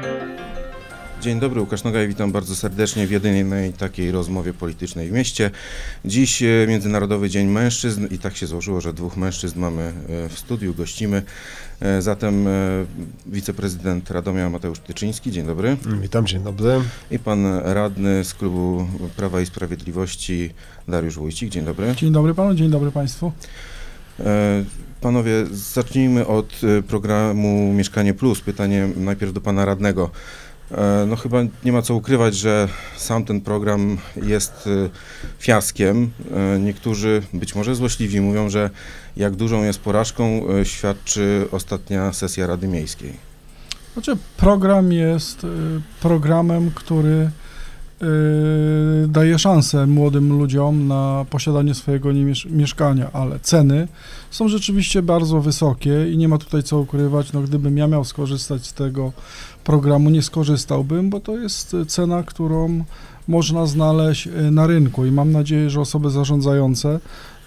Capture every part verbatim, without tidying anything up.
Dzień dobry, Łukasz Nogaj, witam bardzo serdecznie w jedynej takiej rozmowie politycznej w mieście. Dziś Międzynarodowy Dzień Mężczyzn i tak się złożyło, że dwóch mężczyzn mamy w studiu, gościmy. Zatem wiceprezydent Radomia Mateusz Tyczyński, dzień dobry. Witam, dzień dobry. I pan radny z klubu Prawa i Sprawiedliwości Dariusz Wójcik, dzień dobry. Dzień dobry panu, dzień dobry państwu. Panowie, zacznijmy od programu Mieszkanie Plus. Pytanie najpierw do pana radnego. No chyba nie ma co ukrywać, że sam ten program jest fiaskiem. Niektórzy, być może złośliwi, mówią, że jak dużą jest porażką, świadczy ostatnia sesja Rady Miejskiej. Znaczy, program jest programem, który daje szansę młodym ludziom na posiadanie swojego mieszkania, ale ceny są rzeczywiście bardzo wysokie i nie ma tutaj co ukrywać. No, gdybym ja miał skorzystać z tego programu, nie skorzystałbym, bo to jest cena, którą można znaleźć na rynku i mam nadzieję, że osoby zarządzające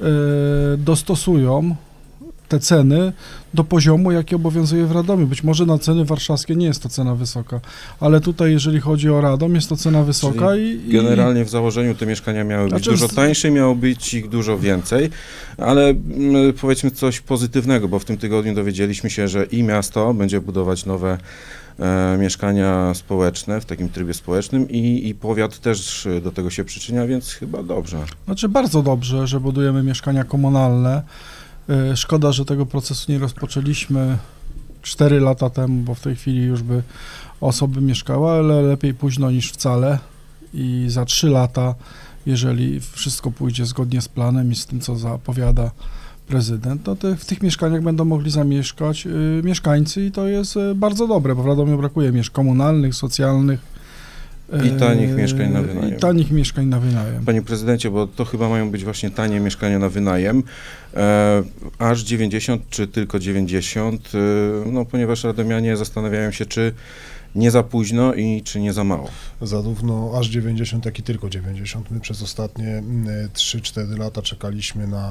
dostosują te ceny do poziomu, jaki obowiązuje w Radomiu. Być może na ceny warszawskie nie jest to cena wysoka, ale tutaj, jeżeli chodzi o Radom, jest to cena wysoka. i, i generalnie w założeniu te mieszkania miały znaczy, być dużo tańsze, miało być ich dużo więcej, ale m, powiedzmy coś pozytywnego, bo w tym tygodniu dowiedzieliśmy się, że i miasto będzie budować nowe e, mieszkania społeczne w takim trybie społecznym i, i powiat też do tego się przyczynia, więc chyba dobrze. Znaczy bardzo dobrze, że budujemy mieszkania komunalne. Szkoda, że tego procesu nie rozpoczęliśmy cztery lata temu, bo w tej chwili już by osoby mieszkały, ale lepiej późno niż wcale i za trzy lata, jeżeli wszystko pójdzie zgodnie z planem i z tym, co zapowiada prezydent, no to w tych mieszkaniach będą mogli zamieszkać y, mieszkańcy i to jest y, bardzo dobre, bo w Radomiu brakuje mieszkań komunalnych, socjalnych, I tanich mieszkań na wynajem. I tanich mieszkań na wynajem. Panie prezydencie, bo to chyba mają być właśnie tanie mieszkania na wynajem, e, aż dziewięćdziesiąt czy tylko dziewięćdziesiąt, e, no ponieważ radomianie zastanawiają się, czy nie za późno i czy nie za mało. Zarówno aż dziewięćdziesiąt, jak i tylko dziewięćdziesiąt. My przez ostatnie trzy cztery lata czekaliśmy na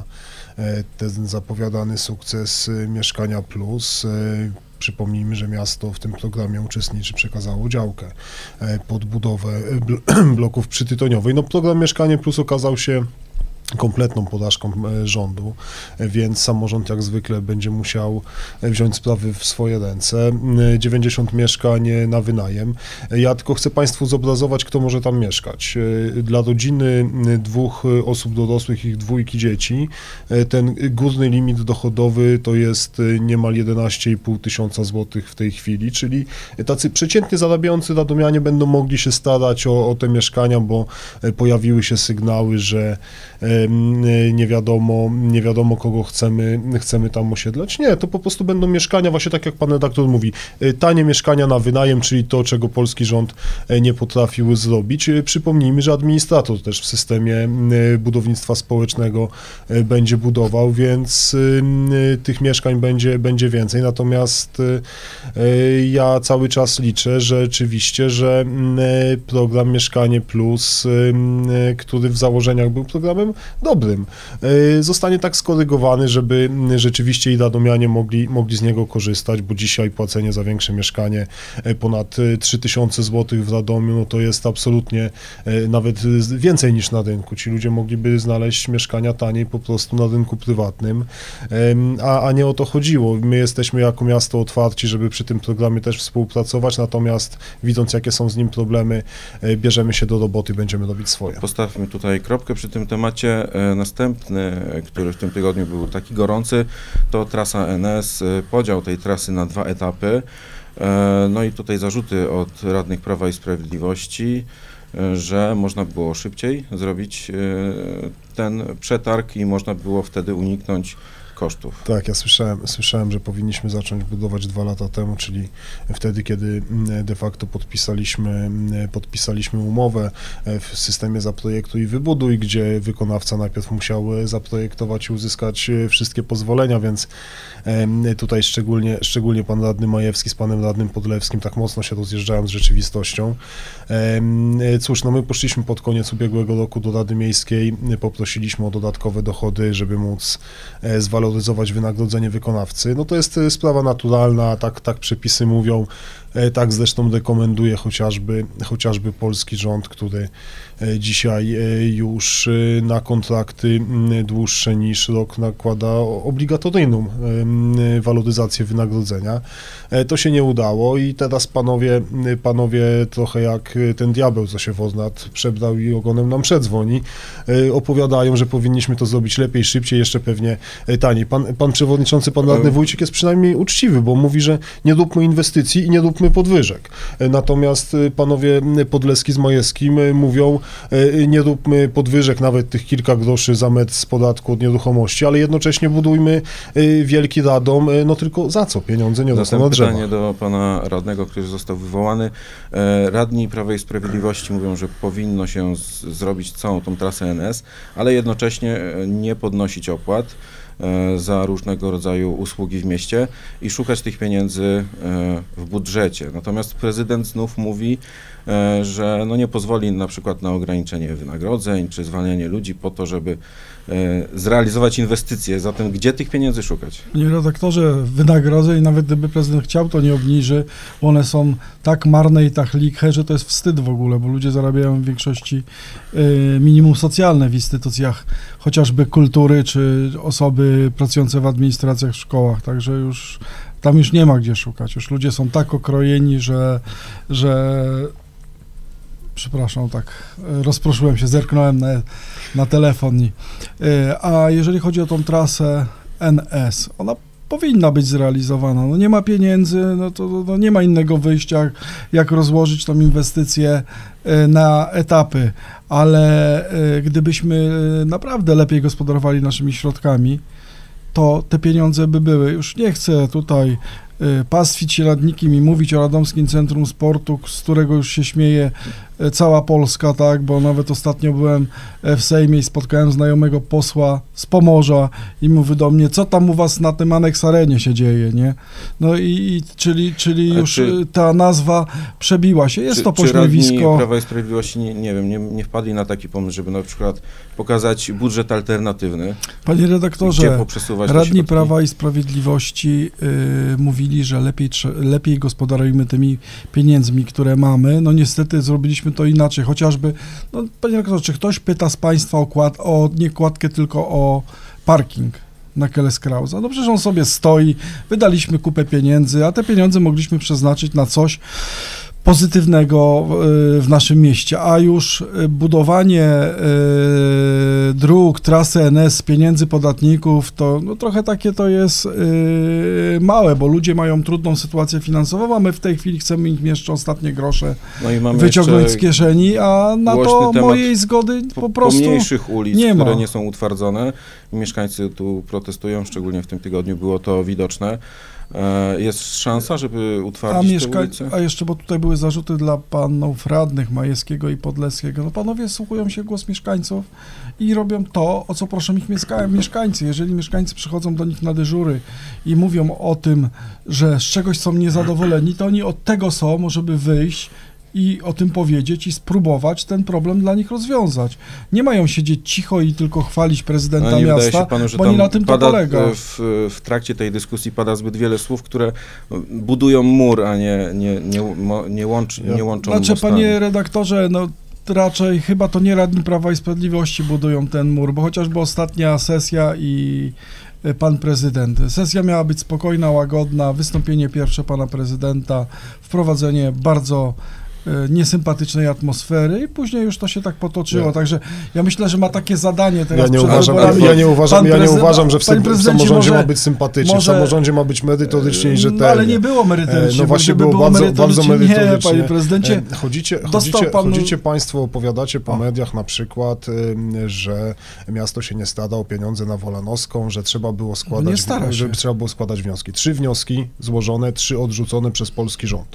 ten zapowiadany sukces Mieszkania Plus. Przypomnijmy, że miasto w tym programie uczestniczy, przekazało działkę pod budowę bloków przytytoniowej. No, program Mieszkanie Plus okazał się kompletną porażką rządu, więc samorząd jak zwykle będzie musiał wziąć sprawy w swoje ręce. dziewięćdziesiąt mieszkań na wynajem. Ja tylko chcę Państwu zobrazować, kto może tam mieszkać. Dla rodziny dwóch osób dorosłych i dwójki dzieci ten górny limit dochodowy to jest niemal jedenaście i pół tysiąca złotych w tej chwili, czyli tacy przeciętnie zarabiający radomianie będą mogli się starać o, o te mieszkania, bo pojawiły się sygnały, że nie wiadomo, nie wiadomo kogo chcemy, chcemy tam osiedlać. Nie, to po prostu będą mieszkania, właśnie tak jak pan redaktor mówi, tanie mieszkania na wynajem, czyli to, czego polski rząd nie potrafił zrobić. Przypomnijmy, że administrator też w systemie budownictwa społecznego będzie budował, więc tych mieszkań będzie, będzie więcej. Natomiast ja cały czas liczę, że rzeczywiście, że program Mieszkanie Plus, który w założeniach był programem dobrym, zostanie tak skorygowany, żeby rzeczywiście i radomianie mogli, mogli z niego korzystać, bo dzisiaj płacenie za większe mieszkanie ponad trzy tysiące złotych w Radomiu, no to jest absolutnie nawet więcej niż na rynku. Ci ludzie mogliby znaleźć mieszkania taniej po prostu na rynku prywatnym, a, a nie o to chodziło. My jesteśmy jako miasto otwarci, żeby przy tym programie też współpracować, natomiast widząc, jakie są z nim problemy, bierzemy się do roboty i będziemy robić swoje. Postawmy tutaj kropkę przy tym temacie. Następny, który w tym tygodniu był taki gorący, to trasa N S, podział tej trasy na dwa etapy. No i tutaj zarzuty od radnych Prawa i Sprawiedliwości, że można było szybciej zrobić ten przetarg i można było wtedy uniknąć kosztów. Tak, ja słyszałem, słyszałem, że powinniśmy zacząć budować dwa lata temu, czyli wtedy, kiedy de facto podpisaliśmy, podpisaliśmy umowę w systemie Zaprojektuj i Wybuduj, gdzie wykonawca najpierw musiał zaprojektować i uzyskać wszystkie pozwolenia, więc tutaj szczególnie, szczególnie pan radny Majewski z panem radnym Podlewskim tak mocno się rozjeżdżają z rzeczywistością. Cóż, no my poszliśmy pod koniec ubiegłego roku do Rady Miejskiej, poprosiliśmy o dodatkowe dochody, żeby móc zwaloryzować waloryzować wynagrodzenie wykonawcy. No to jest e, sprawa naturalna, tak, tak przepisy mówią, e, tak zresztą rekomenduje chociażby, chociażby polski rząd, który e, dzisiaj e, już e, na kontrakty m, dłuższe niż rok nakłada obligatoryjną e, waloryzację wynagrodzenia. E, to się nie udało i teraz panowie, panowie trochę jak ten diabeł, co się w Ornat przebrał i ogonem nam przedzwoni, e, opowiadają, że powinniśmy to zrobić lepiej, szybciej, jeszcze pewnie e, taniej. Pan, pan przewodniczący, pan radny Wójcik jest przynajmniej uczciwy, bo mówi, że nie róbmy inwestycji i nie róbmy podwyżek. E, natomiast e, panowie Podleski z Majewskim e, mówią, e, nie róbmy podwyżek, nawet tych kilka groszy za metr z podatku od nieruchomości, ale jednocześnie budujmy e, wielki radom, e, no tylko za co? Pieniądze nie rosną na drzewa. Pytanie do pana radnego, który został wywołany. E, Radni Prawa i Sprawiedliwości mówią, że powinno się z, zrobić całą tą trasę N S, ale jednocześnie e, nie podnosić opłat e, za różnego rodzaju usługi w mieście i szukać tych pieniędzy e, w budżecie. Natomiast prezydent znów mówi, e, że no nie pozwoli na przykład na ograniczenie wynagrodzeń czy zwalnianie ludzi po to, żeby e, zrealizować inwestycje. Zatem gdzie tych pieniędzy szukać? Panie redaktorze, wynagrodzeń, nawet gdyby prezydent chciał, to nie obniży, bo one są tak marne i tak liche, że to jest wstyd w ogóle, bo ludzie zarabiają w większości y, minimum socjalne w instytucjach chociażby kultury, czy osoby pracujące w administracjach, w szkołach, także już tam już nie ma gdzie szukać. Już ludzie są tak okrojeni, że, że przepraszam, tak rozproszyłem się, zerknąłem na, na telefon. I, y, a jeżeli chodzi o tą trasę N S, ona powinna być zrealizowana. No nie ma pieniędzy, no to no nie ma innego wyjścia, jak, jak rozłożyć tą inwestycję y, na etapy, ale y, gdybyśmy naprawdę lepiej gospodarowali naszymi środkami, to te pieniądze by były. Już nie chcę tutaj y, pastwić się nad nikim i mówić o Radomskim Centrum Sportu, z którego już się śmieje y, cała Polska, tak, bo nawet ostatnio byłem w Sejmie i spotkałem znajomego posła z Pomorza i mówi do mnie, co tam u was na tym Annex Arenie się dzieje, nie? No i, i czyli, czyli już czy, ta nazwa przebiła się. Jest czy, to czy radni pośmiewisko. Prawa i Sprawiedliwości, nie, nie wiem, nie, nie wpadli na taki pomysł, żeby na przykład pokazać budżet alternatywny, Panie redaktorze, gdzie poprzesuwać te radni środki? Prawa i Sprawiedliwości y, mówili, że lepiej, trze- lepiej gospodarujmy tymi pieniędzmi, które mamy. No niestety zrobiliśmy to inaczej. Chociażby, no, panie redaktorze, czy ktoś pyta z państwa o, kład- o nie kładkę, tylko o parking na Kelleskrausa? No przecież on sobie stoi, wydaliśmy kupę pieniędzy, a te pieniądze mogliśmy przeznaczyć na coś pozytywnego w naszym mieście, a już budowanie y, dróg, trasy N S z pieniędzy podatników, to no, trochę takie to jest y, małe, bo ludzie mają trudną sytuację finansową, a my w tej chwili chcemy im jeszcze ostatnie grosze No i mamy wyciągnąć z kieszeni, a na to głośny temat mojej zgody po, po, prostu pomniejszych ulic, nie które ma. nie są utwardzone. Mieszkańcy tu protestują, szczególnie w tym tygodniu było to widoczne. E, Jest szansa, żeby A, utwardzić te mieszka- ulice? a jeszcze, bo tutaj były zarzuty dla panów radnych Majewskiego i Podleskiego. No panowie słuchują się w głos mieszkańców i robią to, o co proszą ich mieszka- mieszkańcy. Jeżeli mieszkańcy przychodzą do nich na dyżury i mówią o tym, że z czegoś są niezadowoleni, to oni od tego są, żeby wyjść i o tym powiedzieć i spróbować ten problem dla nich rozwiązać. Nie mają siedzieć cicho i tylko chwalić prezydenta Ale nie wydaje miasta, się panu, że bo nie tam na tym to pada, polega. W, w trakcie tej dyskusji pada zbyt wiele słów, które budują mur, a nie, nie, nie, mo- nie, łączy, nie łączą Znaczy, mostami. panie redaktorze, no raczej chyba to nie radni Prawa i Sprawiedliwości budują ten mur, bo chociażby ostatnia sesja i e, pan prezydent. Sesja miała być spokojna, łagodna, wystąpienie pierwsze pana prezydenta, wprowadzenie bardzo e, niesympatycznej atmosfery i później już to się tak potoczyło, Nie. także ja myślę, że ma takie zadanie teraz Ja nie przed uważam, wyborami. ja nie uważam, Pan ja nie prezydent- uważam, że w, panie sym- w prezydencie, samorządzie może- ma być sympatycznie, może- w samorządzie ma być merytorycznie i rzetelnie. No, ale nie było merytorycznie, No właśnie bo gdyby było bardzo, bardzo merytorycznie, nie, merytorycznie. panie prezydencie. E, Chodzicie, dostał chodzicie, pan- chodzicie państwo, opowiadacie po O. mediach na przykład, ym, że miasto się nie stara o pieniądze na Wolanowską, że trzeba było składać, nie stara się. że trzeba było składać wnioski. Trzy wnioski złożone, trzy odrzucone przez polski rząd.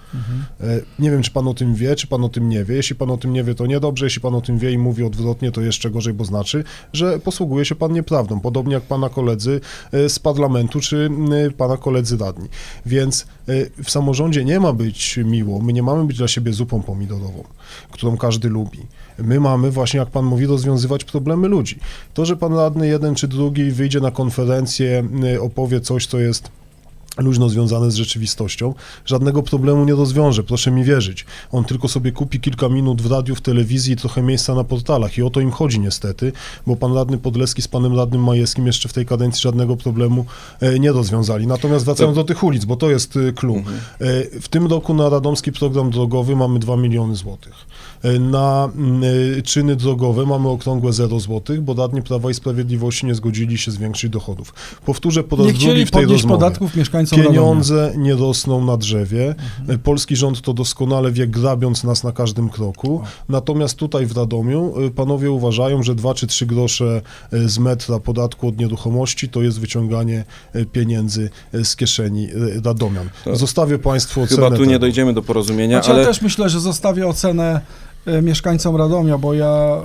Mhm. E, Nie wiem, czy pan o tym wie, czy pan o tym nie wie. Jeśli pan o tym nie wie, to niedobrze. Jeśli pan o tym wie i mówi odwrotnie, to jeszcze gorzej, bo znaczy, że posługuje się pan nieprawdą. Podobnie jak pana koledzy e, z parlamentu, czy e, pana koledzy radni. Więc e, w samorządzie nie ma być miło. My nie mamy być dla siebie zupą pomidorową, którą każdy lubi. My mamy właśnie, jak pan mówi, rozwiązywać problemy ludzi. To, że pan radny jeden czy drugi wyjdzie na konferencję, e, opowie coś, co jest luźno związane z rzeczywistością, żadnego problemu nie rozwiąże, proszę mi wierzyć. On tylko sobie kupi kilka minut w radiu, w telewizji i trochę miejsca na portalach i o to im chodzi niestety, bo pan radny Podleski z panem radnym Majewskim jeszcze w tej kadencji żadnego problemu e, nie rozwiązali. Natomiast wracając do tych ulic, bo to jest e, clue. Mhm. E, w tym roku na radomski program drogowy mamy dwa miliony złotych. E, na e, czyny drogowe mamy okrągłe zero złotych, bo radni Prawa i Sprawiedliwości nie zgodzili się zwiększyć dochodów. Powtórzę po raz Nie drugi chcieli w tej podnieść rozmowie. podatków mieszkańcom Radomia. Pieniądze nie rosną na drzewie. Polski rząd to doskonale wie, grabiąc nas na każdym kroku. Natomiast tutaj w Radomiu y, panowie uważają, że dwa czy trzy grosze y, z metra podatku od nieruchomości to jest wyciąganie y, pieniędzy y, z kieszeni y, Radomian. To Zostawię państwu ocenę Chyba tu nie tego. dojdziemy do porozumienia, Znaczy, ale ja też myślę, że zostawię ocenę e, mieszkańcom Radomia, bo ja e,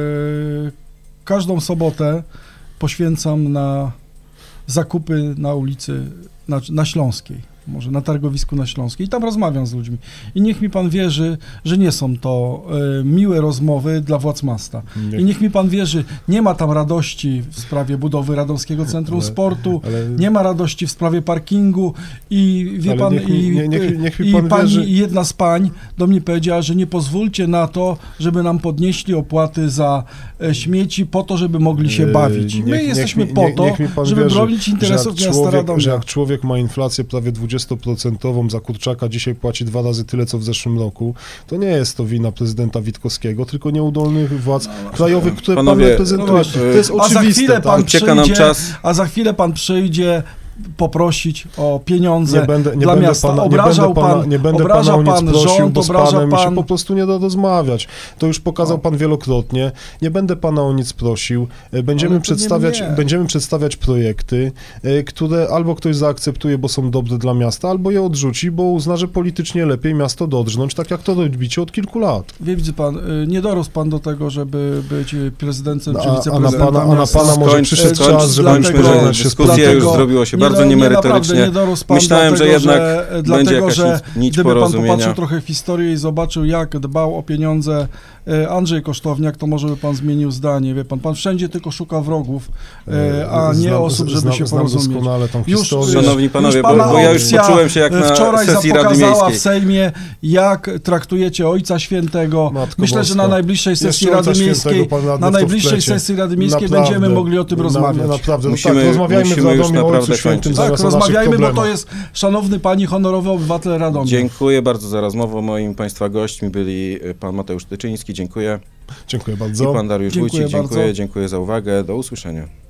każdą sobotę poświęcam na zakupy na ulicy, na, na Śląskiej, może na targowisku na Śląskiej i tam rozmawiam z ludźmi. I niech mi pan wierzy, że nie są to e, miłe rozmowy dla władz miasta. Niech- I niech mi pan wierzy, nie ma tam radości w sprawie budowy Radomskiego Centrum Ale- Sportu, ale- nie ma radości w sprawie parkingu i wie Ale pan, niech mi- i, nie- niech- niech mi i pan pani, wierzy- i jedna z pań do mnie powiedziała, że nie pozwólcie na to, żeby nam podnieśli opłaty za e, śmieci po to, żeby mogli się Yy, bawić. My niech- jesteśmy niech mi- po niech- to, niech mi pan żeby wierzy, bronić interesów że jak miasta człowiek, że Radomia. jak człowiek ma inflację prawie dwudziestoprocentową za kurczaka, dzisiaj płaci dwa razy tyle, co w zeszłym roku, to nie jest to wina prezydenta Witkowskiego, tylko nieudolnych władz krajowych, które Panowie, pan reprezentuje. no właśnie. To jest A za oczywiste, chwilę pan tak? ucieka nam przyjdzie, czas. a za chwilę pan przyjdzie poprosić o pieniądze Nie będę, nie dla będę miasta. pana, nie Obrażał będę pana, pan, nie będę obraża pana o nic pan prosił, rząd, bo z obraża panem mi się pan... po prostu nie da rozmawiać. To już pokazał No. pan wielokrotnie. Nie będę pana o nic prosił. E, Będziemy Ale to przedstawiać, nie mnie. będziemy przedstawiać projekty, e, które albo ktoś zaakceptuje, bo są dobre dla miasta, albo je odrzuci, bo uzna, że politycznie lepiej miasto dodrżnąć, tak jak to robicie od kilku lat. Wie, widzi pan, y, nie dorósł pan do tego, żeby być y, prezydentem czy A, a, na wiceprezydentem pana, a na miasta. pana może Skończ- przyszedł skończ- czas, żeby skończmy, już że pożegnać się z dyskusja polityką. już zrobiło się bardzo do- niemerytorycznie. naprawdę nie dorósł pan Myślałem, że dlatego, jednak że, będzie dlatego, jakaś że nić, nić gdyby pan porozumienia. popatrzył trochę w historię i zobaczył, jak dbał o pieniądze e, Andrzej Kosztowniak, to może by pan zmienił zdanie. Wie pan, pan wszędzie tylko szuka wrogów, e, a nie Znam- osób, żeby znam, się znam porozumieć. doskonale tą Już- historię. Szanowni panowie, już bo, pana bo ja już opcja poczułem się jak na wczoraj sesji Rady pokazała w Miejskiej. Sejmie, jak traktujecie Ojca Świętego. Matko Myślę, że na Boska. najbliższej sesji Jeszcze Rady Ojca Miejskiej, Świętego pan radny na w to najbliższej wplecie. sesji Rady Miejskiej Naprawdę. będziemy mogli o tym Na- rozmawiać. Naprawdę, Musimy- tak, rozmawiajmy w musimy już Radomiu o Ojcu naprawdę Świętym kończyć. Tak, zamiast o naszych rozmawiajmy, bo to problemach. jest, szanowny pani, honorowy obywatel Radomia. Dziękuję bardzo za rozmowę. Moim państwa gośćmi byli y, pan Mateusz Tyczyński, dziękuję, Dziękuję i bardzo. pan Dariusz Dziękuję Wójcik, dziękuję, bardzo. dziękuję za uwagę, do usłyszenia.